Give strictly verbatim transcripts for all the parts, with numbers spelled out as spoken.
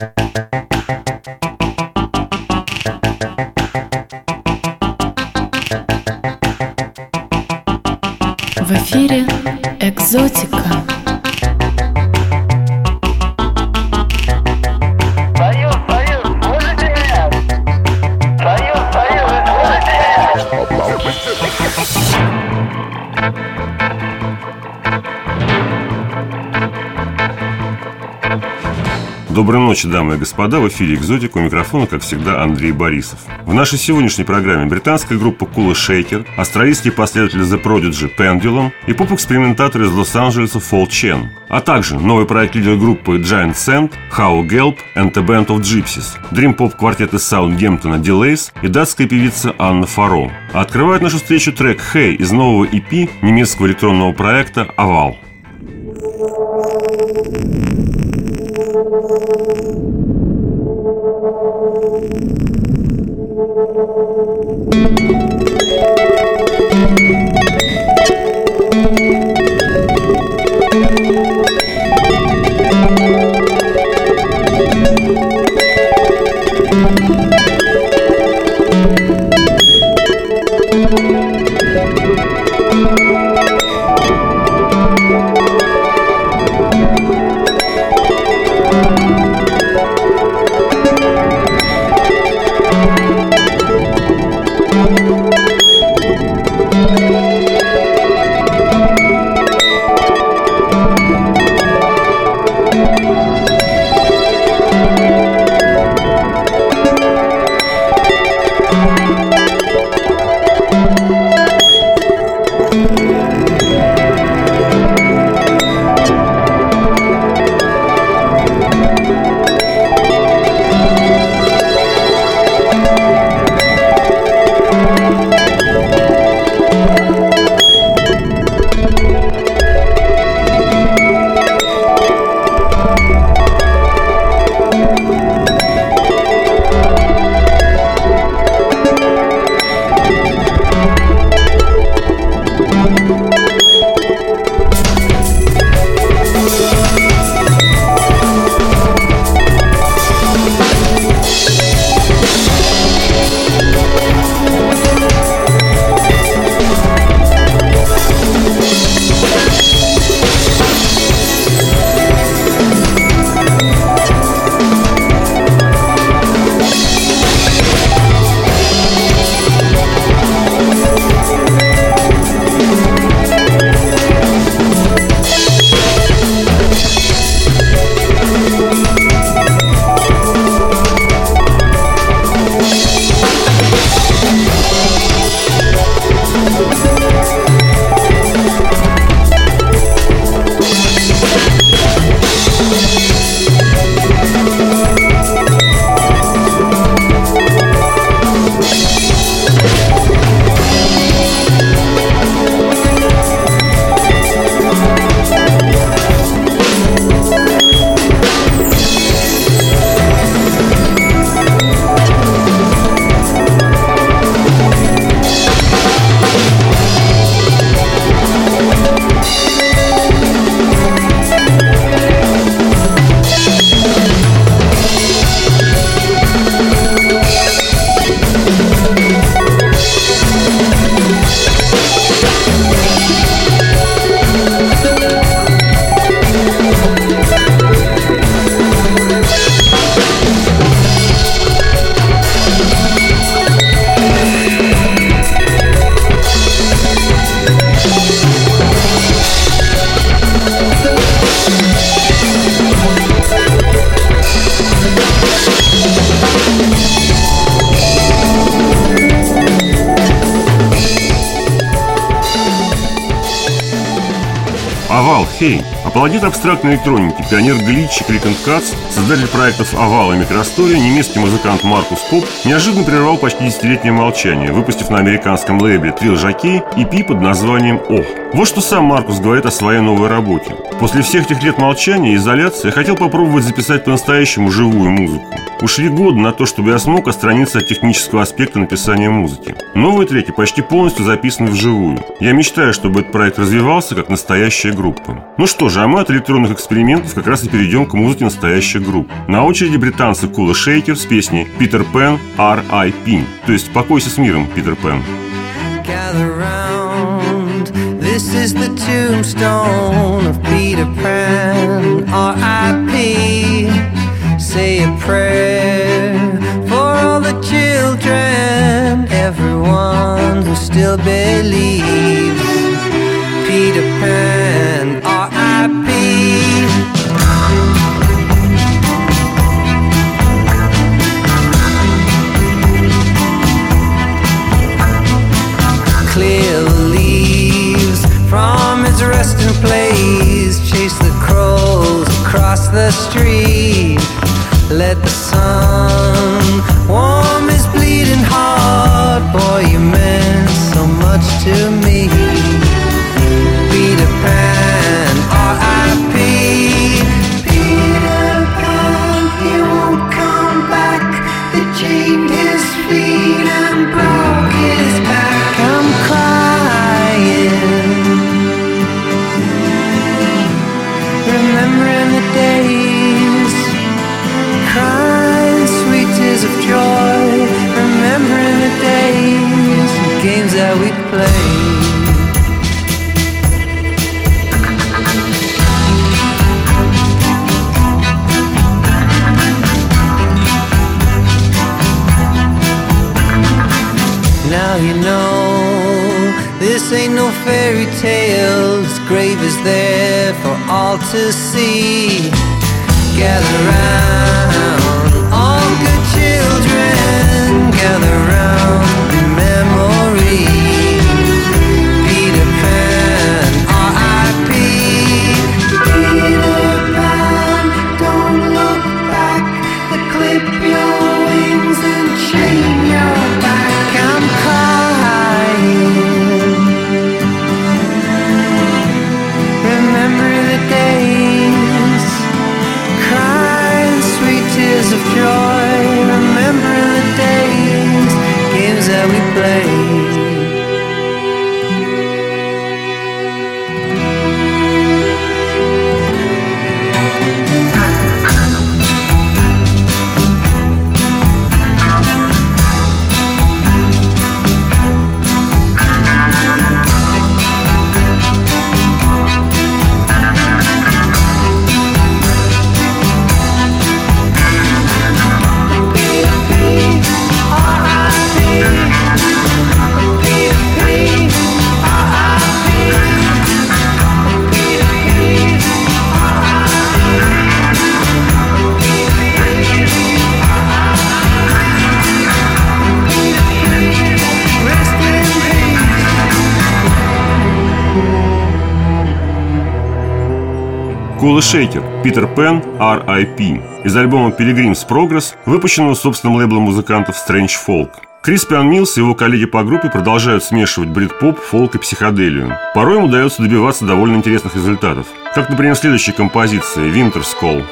В эфире «Экзотика». Союз, Союз, слышите меня? Союз, Союз, слышите меня? Доброй ночи, дамы и господа. В эфире «Экзотика», у микрофона, как всегда, Андрей Борисов. В нашей сегодняшней программе британская группа Kula Shaker, австралийские последователи The Prodigy Pendulum и поп-экспериментатор из Лос-Анджелеса Fall Chen, а также новый проект лидера группы Giant Sand, How Gelb and a Band of Gypsies, дрим-поп квартет из Саутгемптона Delays и датская певица Анна Фаро. А открывает нашу встречу трек Hey из нового и пи немецкого электронного проекта Aval. Aval, Hey. Аплодит абстрактной электроники, пионер глич и клик энд катс, создатель проектов Aval и Microstory, немецкий музыкант Маркус Поп неожиданно прервал почти десятилетнее молчание, выпустив на американском лейбле Trill Jockey и пи под названием «Ох». Вот что сам Маркус говорит о своей новой работе. После всех этих лет молчания и изоляции я хотел попробовать записать по-настоящему живую музыку. Ушли годы на то, чтобы я смог отстраниться от технического аспекта написания музыки. Новые треки почти полностью записаны вживую. Я мечтаю, чтобы этот проект развивался как настоящая группа. Ну что же, а мы от электронных экспериментов как раз и перейдем к музыке настоящих групп. На очереди британцы Cool Shaker с песней Peter Pan ар ай пи, то есть «Покойся с миром, Питер Пен». Gather round, this is the tombstone of Peter Pan, R I P. Say a prayer for all the children, everyone who still believes. Peter Pan, R I P. Clear the leaves from its resting place, chase the crows across the street. Let the sun warm his bleeding heart. Boy, you meant so much to me. Peter Pan, R I P. Peter Pan, he won't come back. They chained his feet and broke his back. I'm crying, remembering the days, crying sweet tears of joy, remembering the days and games that we played. Now you know this ain't no fairy tale. This grave is there for all to see. Gather round, all good children, gather round in memory. Peter Pan, R I P. Peter Pan, don't look back. They clip your wings and chain your back. I'm crying, remember the days, crying sweet tears of joy, remember the days, games that we played. Cool Shaker, Peter Pan, ар ай пи из альбома Pilgrim's Progress, выпущенного собственным лейблом музыкантов Strange Folk. Криспиан Милс и его коллеги по группе продолжают смешивать брит-поп, фолк и психоделию. Порой им удается добиваться довольно интересных результатов. Как, например, следующая композиция «Winter's Call».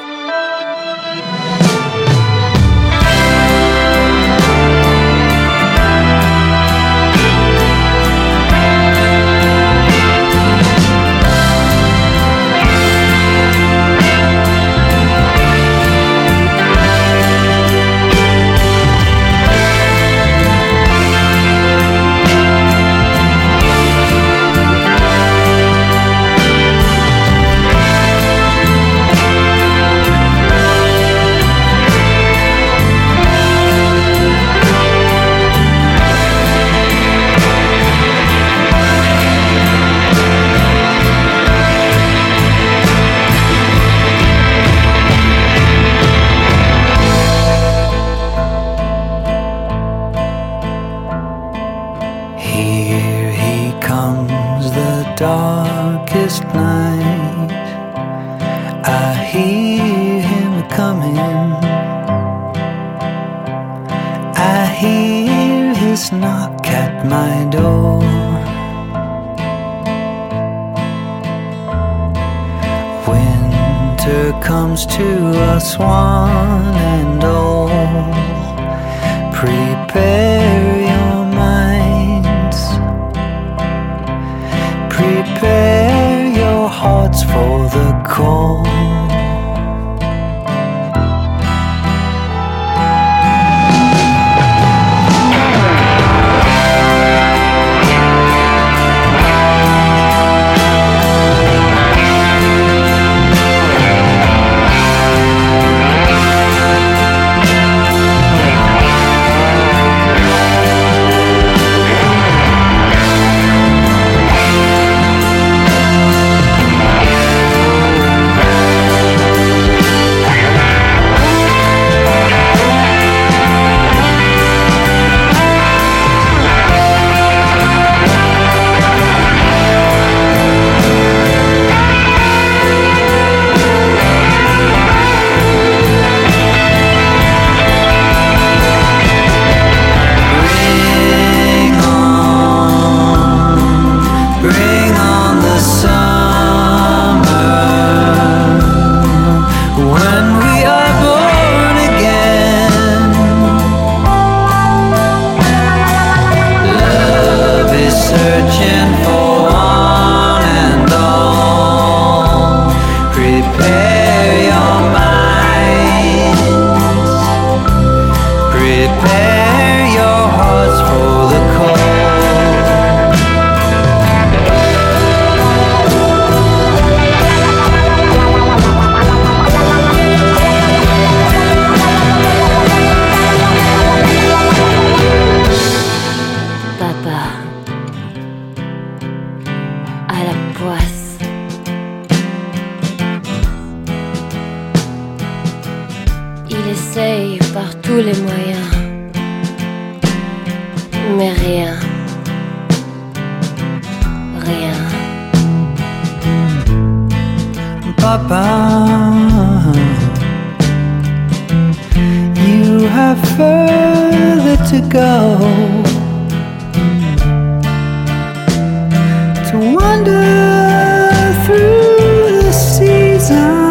Darkest night, I hear him coming. I hear his knock at my door. Winter comes to us one and all. Prepare your minds, prepare your hearts for essaye par tous les moyens, mais rien, rien. Papa, you have further to go, to wander through the seasons.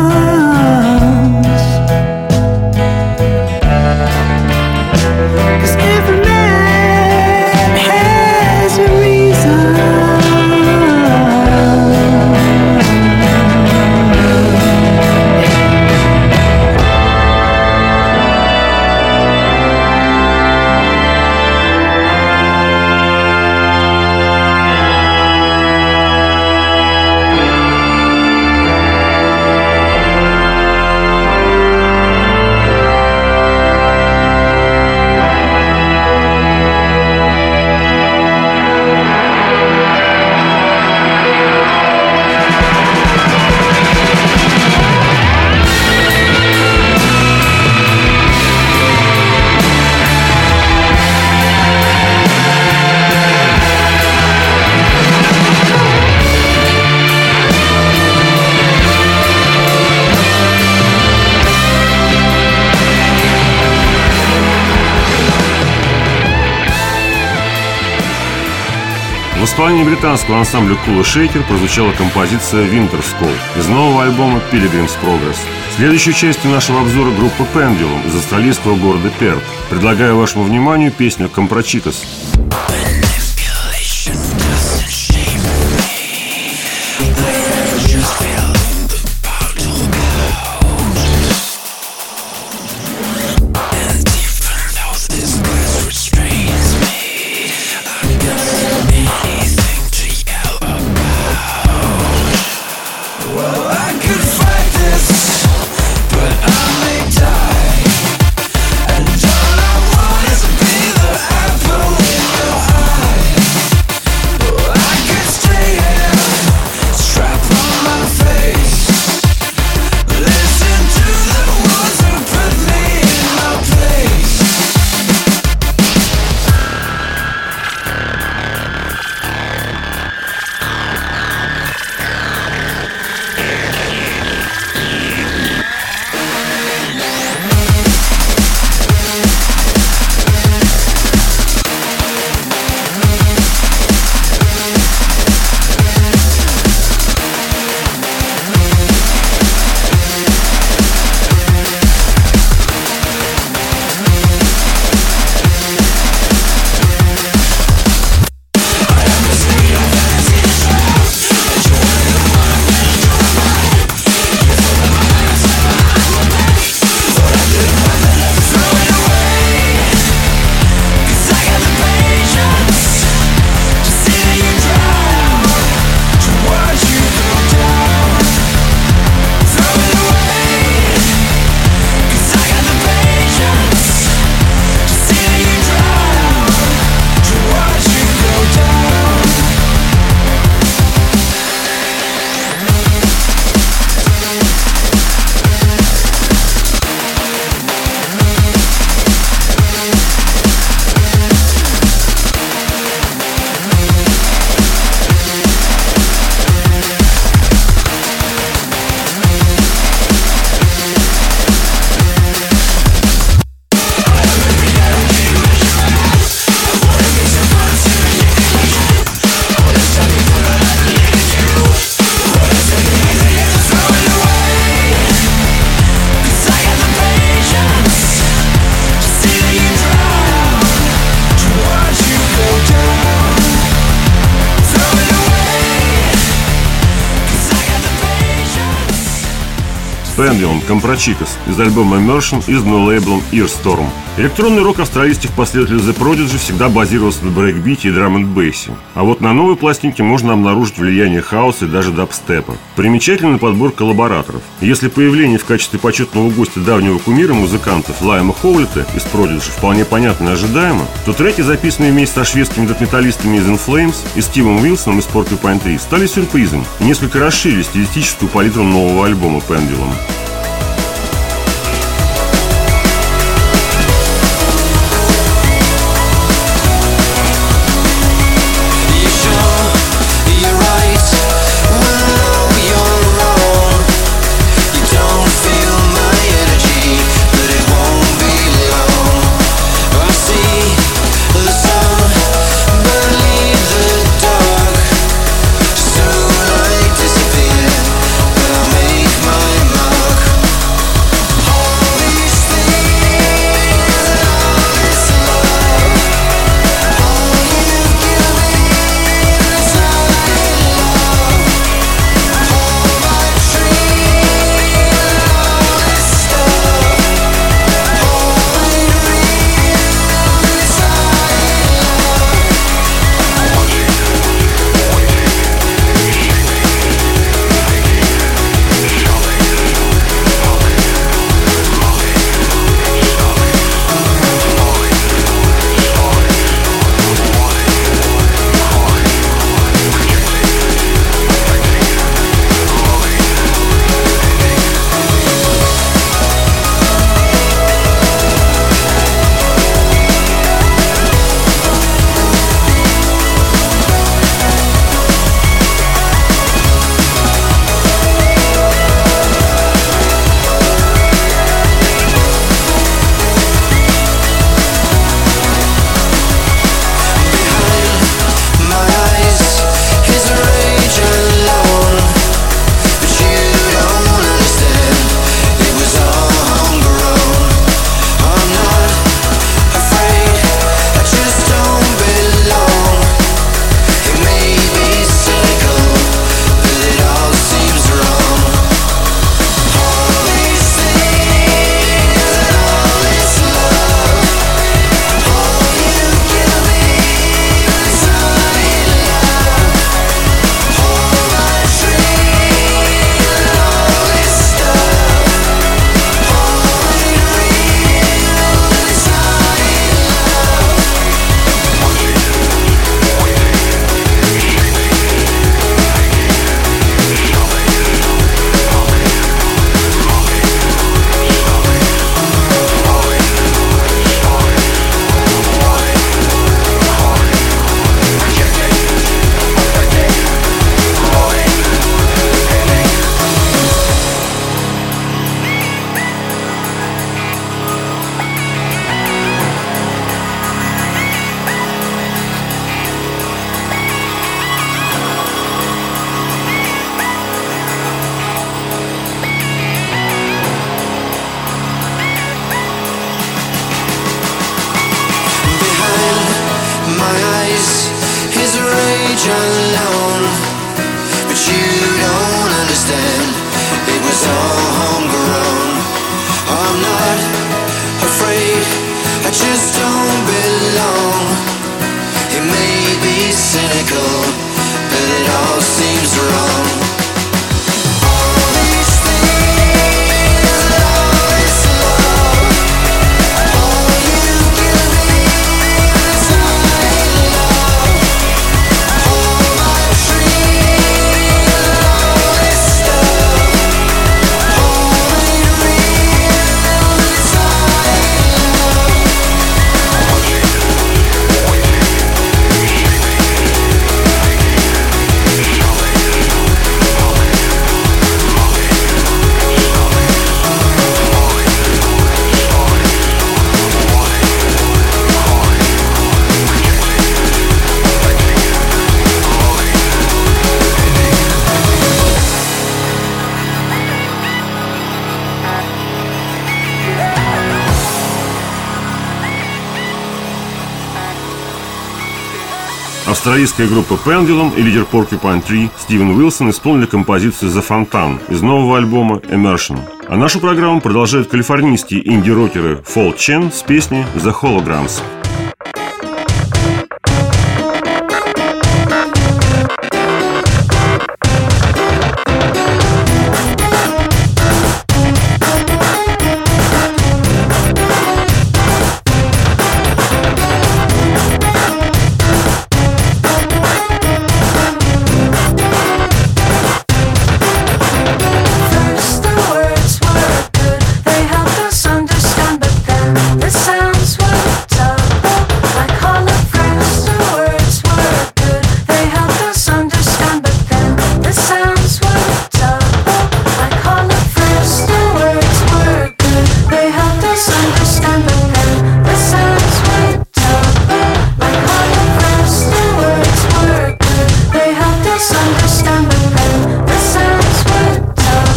В исполнении британского ансамбля Kula Shaker прозвучала композиция Winter's Call из нового альбома Pilgrim's Progress. Следующей частью нашего обзора группа Pendulum из австралийского города Перт. Предлагаю вашему вниманию песню «Comprachicos». Pendulum Comprachicos из альбома Immersion из no лейблом Earstorm. Электронный рок австралийских последователей The Prodigy всегда базировался на брейкбите и драм-энд-бейсе. А вот на новой пластинке можно обнаружить влияние хаоса и даже дабстепа. Примечательный подбор коллабораторов. Если появление в качестве почетного гостя давнего кумира музыкантов Лайма Хоулита из Prodigy вполне понятно и ожидаемо, то треки, записанные вместе со шведскими дэт-металлистами из In Flames и Стивом Уилсоном из Porcupine Tree, стали сюрпризом и несколько расширили стилистическую палитру нового альбома Pendulum. much alone, but you don't understand. It was all homegrown. I'm not afraid, I just don't belong. It may be cynical, but it all seems wrong. All these things, all this love, all you give me is I love. All my dreams, all this stuff, all ain't real, it's I love. Австралийская группа Pendulum и лидер Porcupine Tree Стивен Уилсон исполнили композицию «The Fountain» из нового альбома «Immersion». А нашу программу продолжают калифорнийские инди-рокеры Fall Chen с песней «The Holograms». First the words were good, they helped us understand, but then the sounds were tough, like holograms. The words were good, they helped us understand, but then the sounds were tough, like holograms. The words were good, they helped us understand, but then the sounds were tough, like holograms. The words were good, they helped us understand, but then the sounds were tough.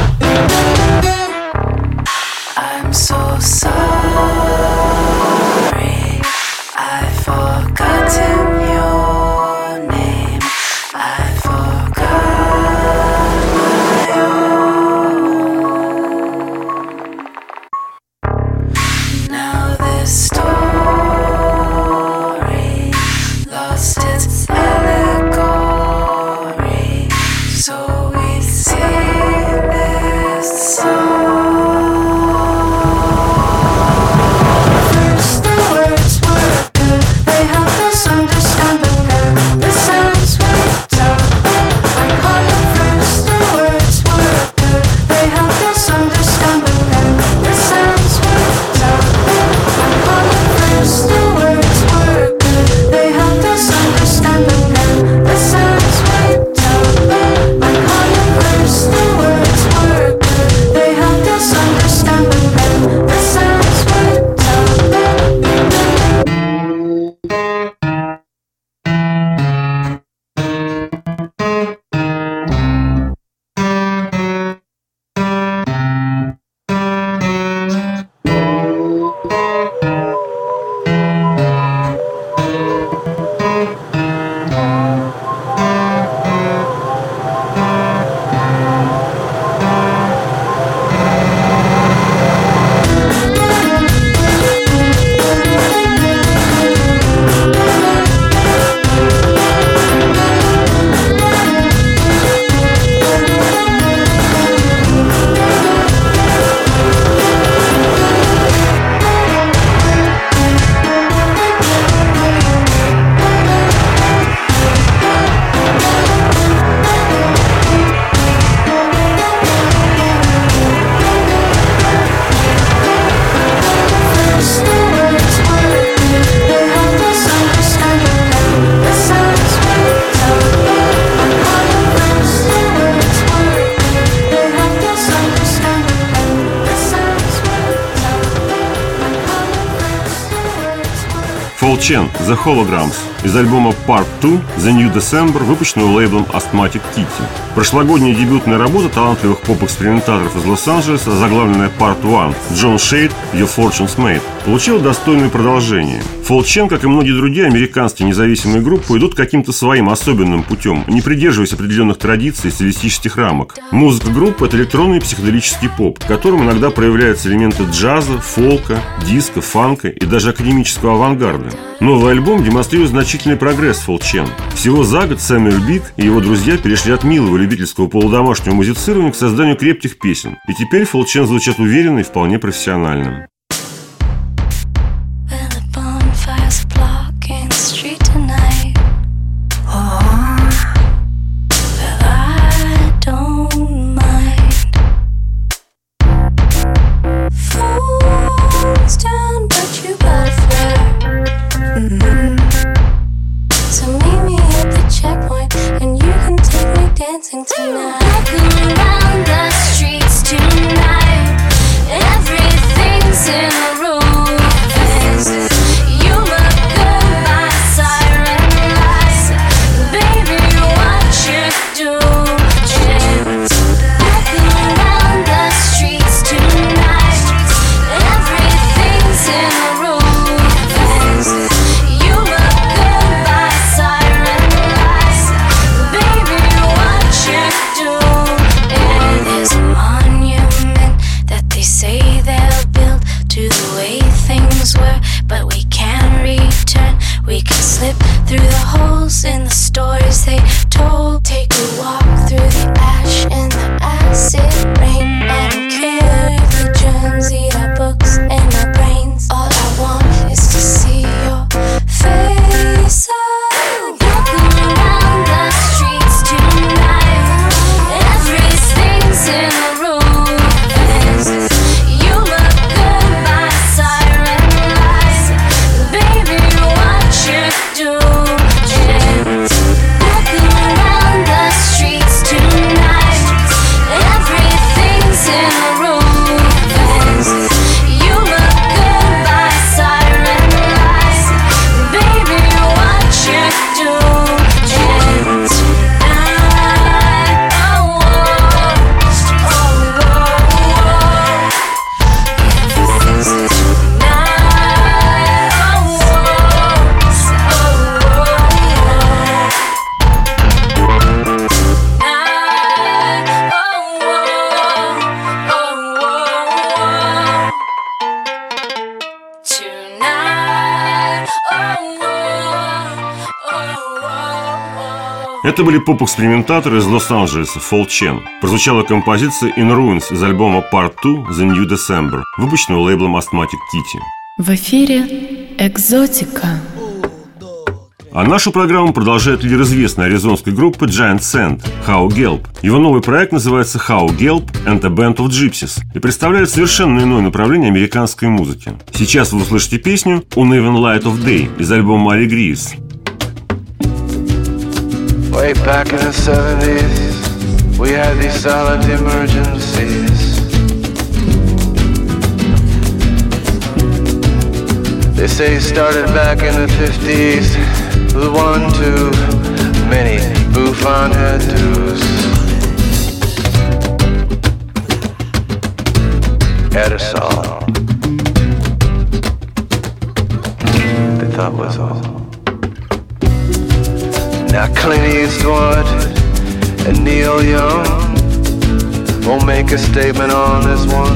I'm so sorry, I've forgotten your name, I forgot my own. Now this story lost its allegory, so we sing this song. First the words were good, they helped us understand, but then the sounds were tough, like holograms. The words were good, they helped us understand, but then the sounds were tough, like holograms. The words were good, they helped us understand, but then the sounds were tough, like holograms. The words were good, they helped us understand, but then the sounds were Fall Chen, «The Holograms». из альбома Part two The New December, выпущенного лейблом Asthmatic Kitty. Прошлогодняя дебютная работа талантливых поп-экспериментаторов из Лос-Анджелеса, заглавленная Part one John Shade Your Fortune's Made, получила достойное продолжение. Фол Чен, как и многие другие американские независимые группы, идут каким-то своим особенным путем, не придерживаясь определенных традиций и стилистических рамок. Музыка группы – это электронный и психоделический поп, в котором иногда проявляются элементы джаза, фолка, диска, фанка и даже академического авангарда. Новый альбом демонстрирует значительный прогресс Фол Чен. Всего за год Сэмюэль Биг и его друзья перешли от милого любительского полудомашнего музицирования к созданию крепких песен. И теперь Фол Чен звучат уверенно и вполне профессионально. Это были поп-экспериментаторы из Лос-Анджелеса Фол Чен. Прозвучала композиция In Ruins из альбома Part two The New December, выпущенного лейблом Asthmatic Kitty. В эфире «Экзотика». А нашу программу продолжает лидер известной аризонской группы Giant Sand How Gelb. Его новый проект называется How Gelb and a Band of Gypsies и представляет совершенно иное направление американской музыки. Сейчас вы услышите песню Uneven Light of Day из альбома Allegrees. Way back in the seventies, we had these silent emergencies. They say it started back in the fifties with one too many bouffant hairdos. Had a song they thought was all. Now Clint Eastwood and Neil Young won't make a statement on this one,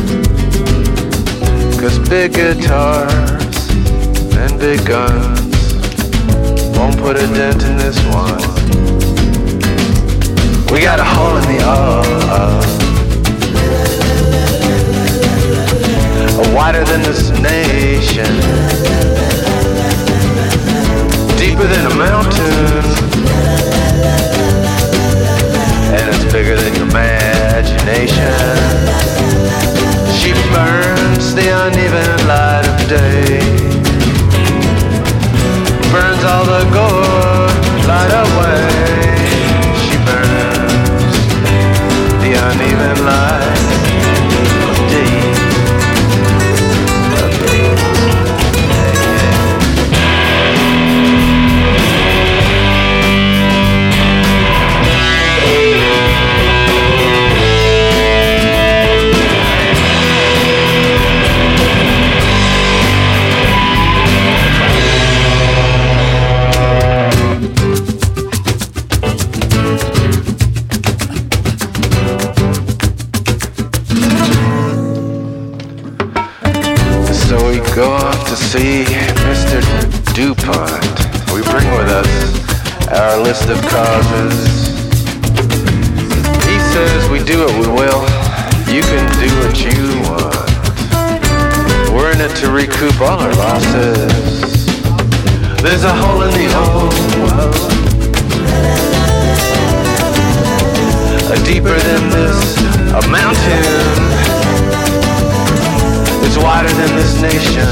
'cause big guitars and big guns won't put a dent in this one. We got a hole in the earth, wider than this nation, deeper than a mountain, and it's bigger than your imagination. She burns the uneven light of day, burns all the good light away. She burns the uneven light of day. Of day. go off to see Mister DuPont, we bring with us our list of causes. He says we do what we will, you can do what you want. We're in it to recoup all our losses. There's a hole in the old world, a deeper than this, a mountain. It's wider than this nation.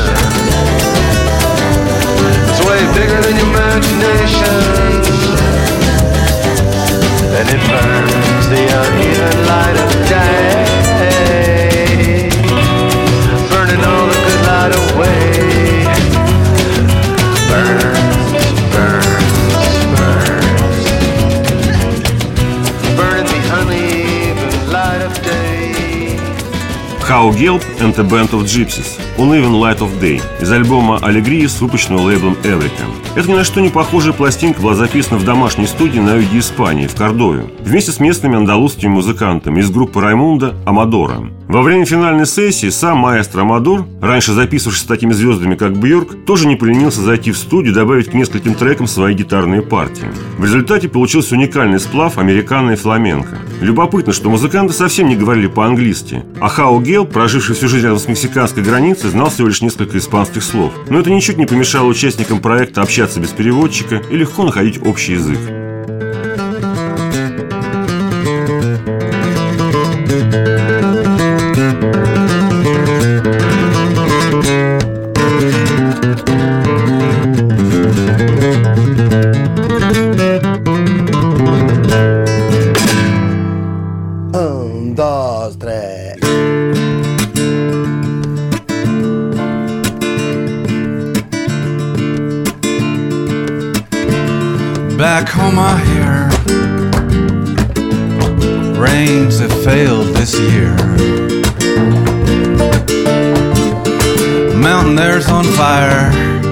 It's way bigger than your imagination. And it burns the uneven light of day, burning all the good light away. Burns, burns, burns, burning the uneven light of day. How Gelb and the Band of Gypsies, Uneven Light of Day, из альбома Allegri's, выпущенного лейблом Everything. Эта ни на что не похожая пластинка была записана в домашней студии на юге Испании, в Кордове, вместе с местными андалузскими музыкантами из группы Раймунда Амадора. Во время финальной сессии сам маэстро Амадор, раньше записывавшийся с такими звездами, как Бьорк, тоже не поленился зайти в студию и добавить к нескольким трекам свои гитарные партии. В результате получился уникальный сплав американо и фламенко. Любопытно, что музыканты совсем не говорили по-английски, а How Gelb, проживший всю жизнь рядом с мексиканской границей, знал всего лишь несколько испанских слов. Но это ничуть не помешало участникам проекта общаться без переводчика и легко находить общий язык. Un, dos, tres. Back home I hear rains have failed this year. Mountain there's on fire,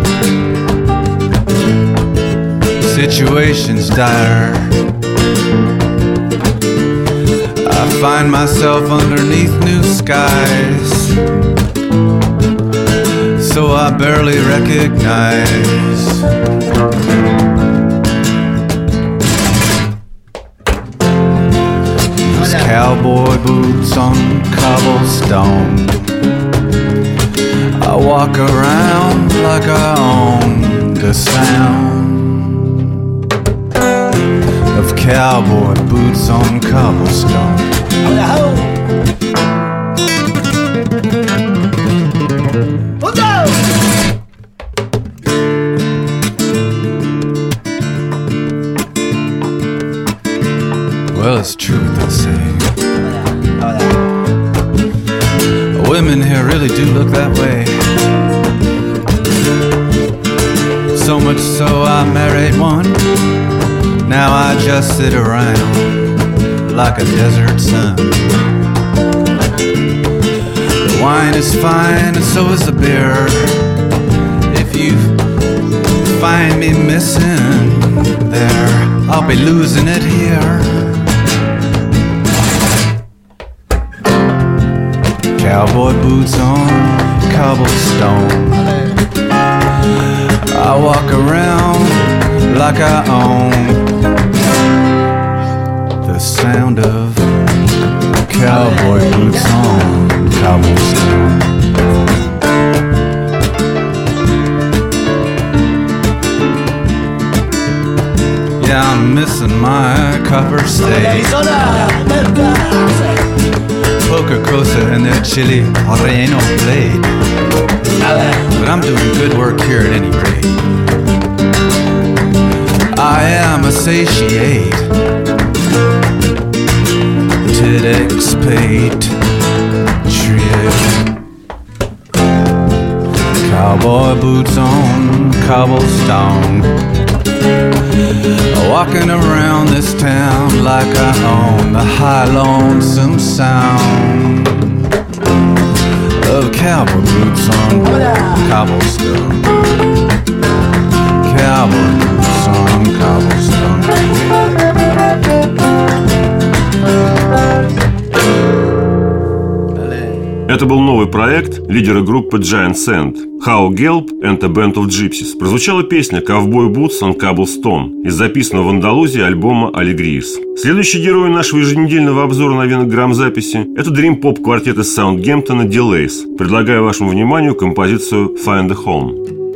situation's dire. I find myself underneath new skies, so I barely recognize those cowboy boots on cobblestone. I walk around like I own the sound of cowboy boots on cobblestone. Well, it's true what they say. Women here really do look that way. So much so I married one. Now I just sit around like a desert sun. The wine is fine and so is the beer. If you find me missing there, I'll be losing it here. Cowboy boots on cobblestone. I walk around like I own the sound of cowboy boots on cobblestone. Yeah, I'm missing my copper steak, poker cosa and their chili relleno plate. But I'm doing good work here at any rate. I am a satiate TEDx patriot. Cowboy boots on cobblestone, walking around this town like I own the high lonesome sound of cowboy boots on cobblestone. Cowboy boots on cobblestone. Это был новый проект лидера группы Giant Sand. How Gelb and a Band of Gypsies. Прозвучала песня Cowboy Boots on Cobblestone из записанного в Андалузии альбома Алегриис. Следующий герой нашего еженедельного обзора новинок грамзаписи – это дрим-поп-квартет из Саундгемптона Delays. Предлагаю вашему вниманию композицию Find a Home.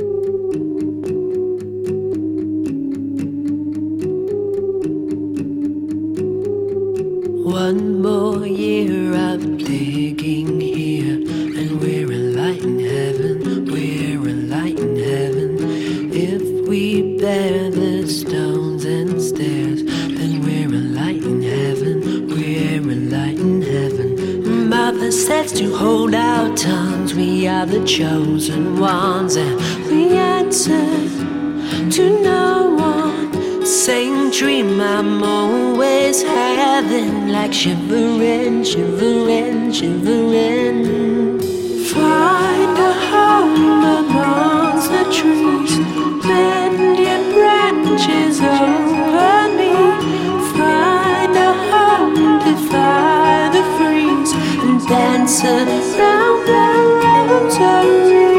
One more year of digging here, and we're a light in heaven, we're a light in heaven. If we bear the stones and stairs, then we're a light in heaven, we're a light in heaven. Mother says to hold our tongues, we are the chosen ones, and we answer to no one. Same dream I'm always having, like shivering, shivering, shivering. Find a home amongst the trees, bend your branches over me. Find a home, defy the freeze, and dance around the rosaries.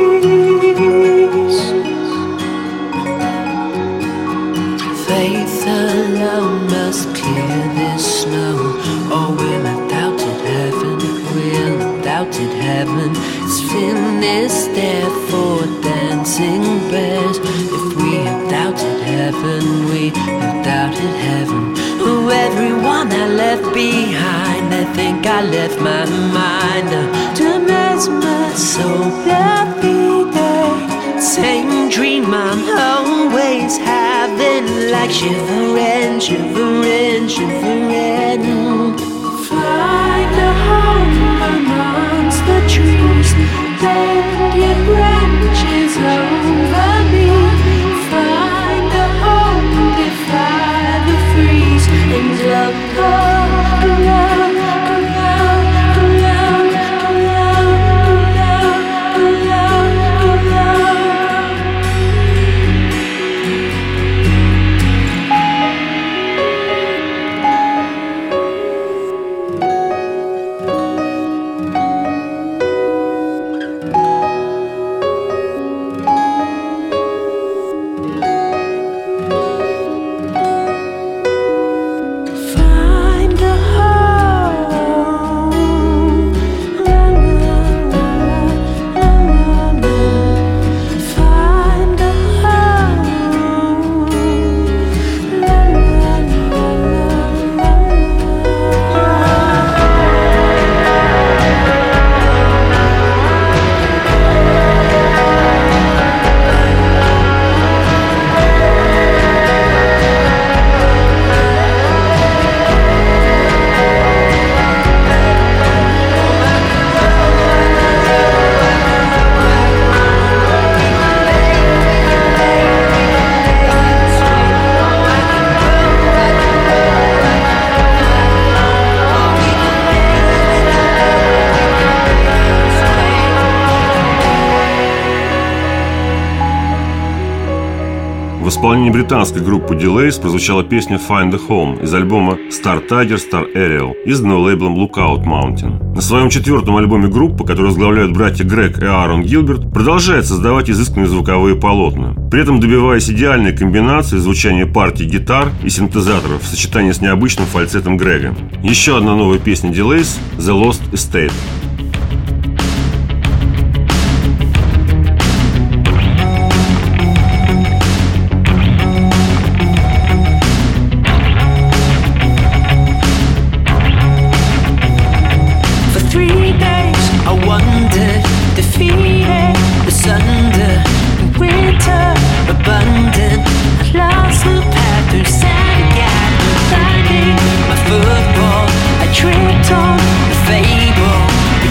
Faith alone must clear this snow, or we'll have doubted heaven, we'll have doubted heaven. It's Finisterre for dancing bears. If we have doubted heaven, we have doubted heaven. Oh, everyone I left behind, I think I left my mind to mesmer so happy day. Same dream I'm always having, like shivering, shivering, shivering. Find a home amongst the trees, bend your branches over me. Find a home, defy the freeze, and love, love, love, love, love, love, love, love. В исполнении британской группы Delays прозвучала песня Find a Home из альбома Star Tiger, Star Aerial, изданного лейблом Lookout Mountain. На своем четвертом альбоме группа, который возглавляют братья Грег и Аарон Гилберт, продолжает создавать изысканные звуковые полотна, при этом добиваясь идеальной комбинации звучания партий гитар и синтезаторов в сочетании с необычным фальцетом Грега. Еще одна новая песня Delays – The Lost Estate. Football, I tripped on the fable.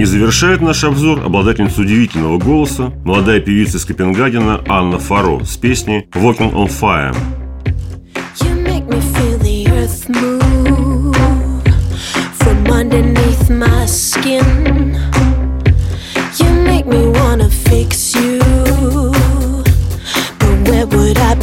И завершает наш обзор обладательница удивительного голоса, молодая певица из Копенгагена Анна Фаро с песней «Walking on Fire». Underneath my skin, you make me wanna fix you, but where would I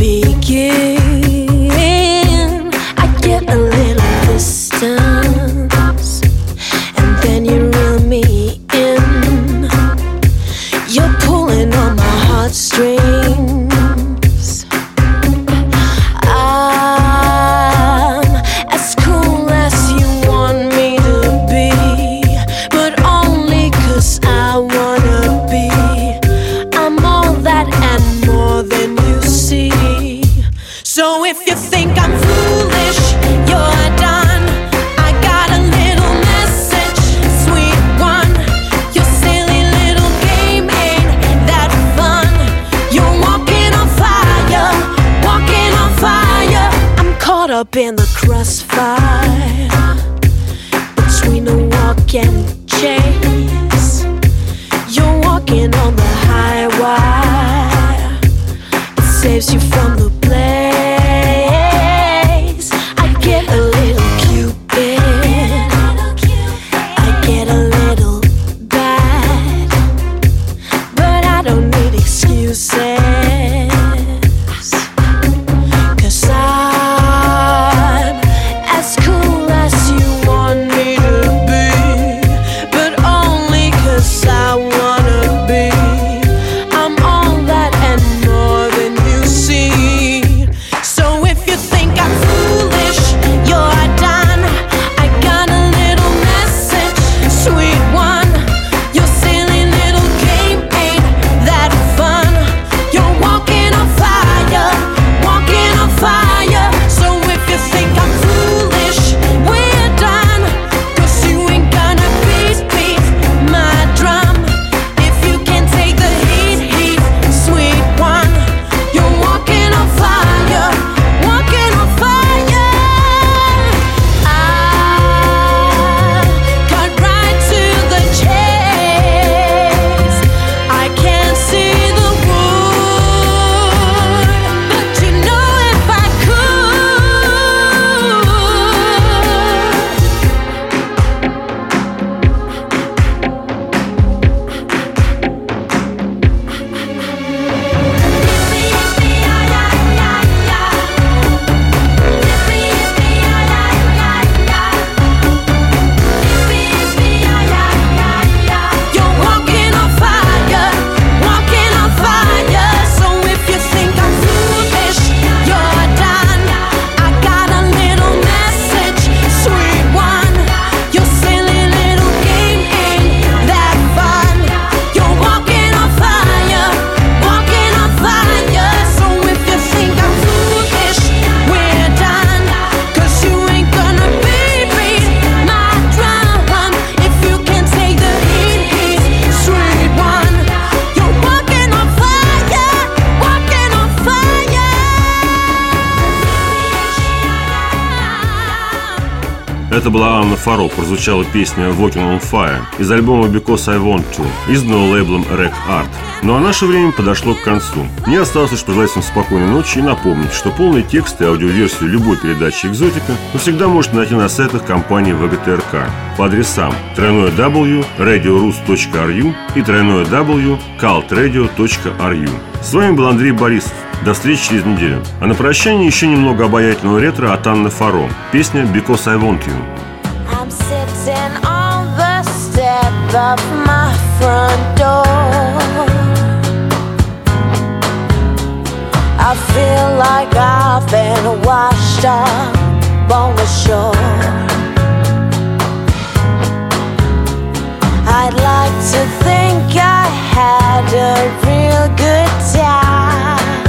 begin? I get a little distance, and then you reel me in. You're pulling on my heartstrings. I'm as cool as you want me to be, but only 'cause I wanna be. I'm all that and more than you see. So if you think I'm foolish, you're done. I got a little message, sweet one. Your silly little game ain't that fun. You're walking on fire, walking on fire. I'm caught up in the crossfire between a walk and chase. You're walking on the high wire. It saves you from the blaze. I get a little cupid, I get a little bad, but I don't need excuses, 'cause I'm as cool as you want me to be, but only 'cause I wanna be. I'm all that and more than you see. So if you think I'm foolish, you're done. I got a little message, sweet one. Your silly little game ain't that fun. You're walking on fire, walking on fire. So if you think I'm foolish, we're done. 'Cause you ain't gonna beat, beat my drum. If you can take the heat, heat, sweet one. You're walking on fire, walking on fire. I cut right to the chase. I can't see the wood, but you know if I could. You're walking on fire, walking on fire. So if you think I'm foolish, you're done. I got a little message, sweet one. Your silly little game ain't that fun. You're walking on fire, walking on fire. So if you think I'm foolish, we're done. 'Cause you ain't gonna beat, beat my drum. If you can take the heat, heat, sweet one. You're walking on fire, walking on fire. Это была Анна Фаро, прозвучала песня «Walking on Fire» из альбома «Because I Want To», изданного лейблом Rec Art. Ну а наше время подошло к концу. Мне осталось лишь пожелать всем спокойной ночи и напомнить, что полный текст и аудиоверсию любой передачи «Экзотика» вы всегда можете найти на сайтах компании вэ гэ тэ эр ка по адресам дабл ю дабл ю точка радиорус точка ар ю и дабл ю дабл ю точка калт-радио точка ар ю. С вами был Андрей Борисов. До встречи через неделю. А на прощание еще немного обаятельного ретро от Анны Фаро. Песня «Because I Want You». I'm sitting on the step of my front door. I feel like I've been washed up on the shore. I'd like to think I had a real good time,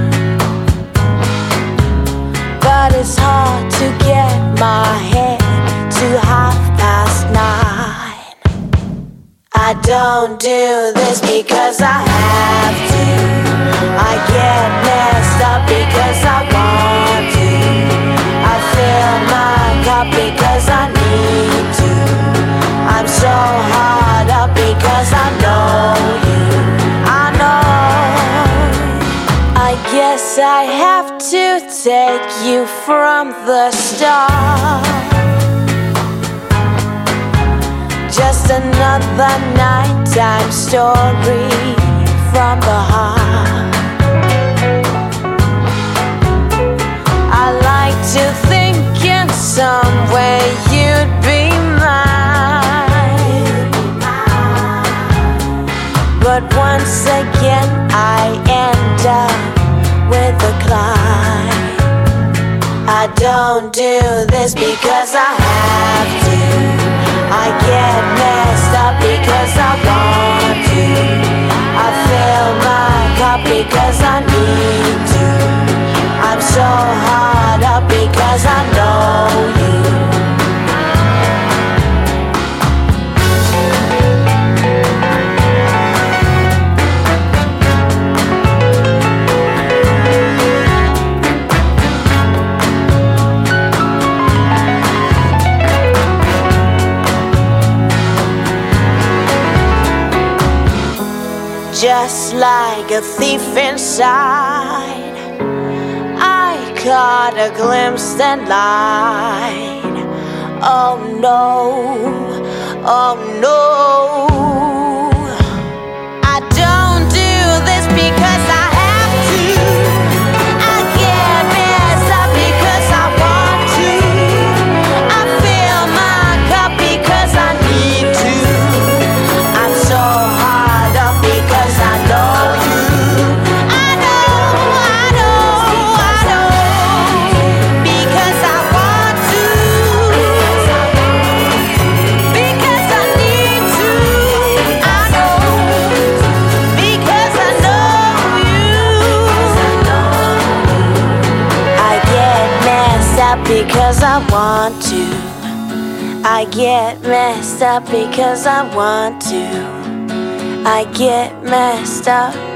but it's hard to get my head to half past nine. I don't do this because I have to. I get messed up because I want to. I fill my cup because I need to. I'm so hard up I have to take you from the start. Just another nighttime story from the heart. I like to think in some way you'd be mine, but once again I end up with a climb. I don't do this because I have to. I get messed up because I want to. I fill my cup because I need to. I'm so hard up because I know you. Just like a thief inside, I caught a glimpse and lied. Oh no, oh no, I don't do this because I have to. I get messed up because I want to. I fill my cup because I need to. I'm so hard up because I know you. I know, I know, I know. Because I want to. Because I need to. I know. Because I know you. I get messed up because I want to. I get messed up because I want to. I get messed up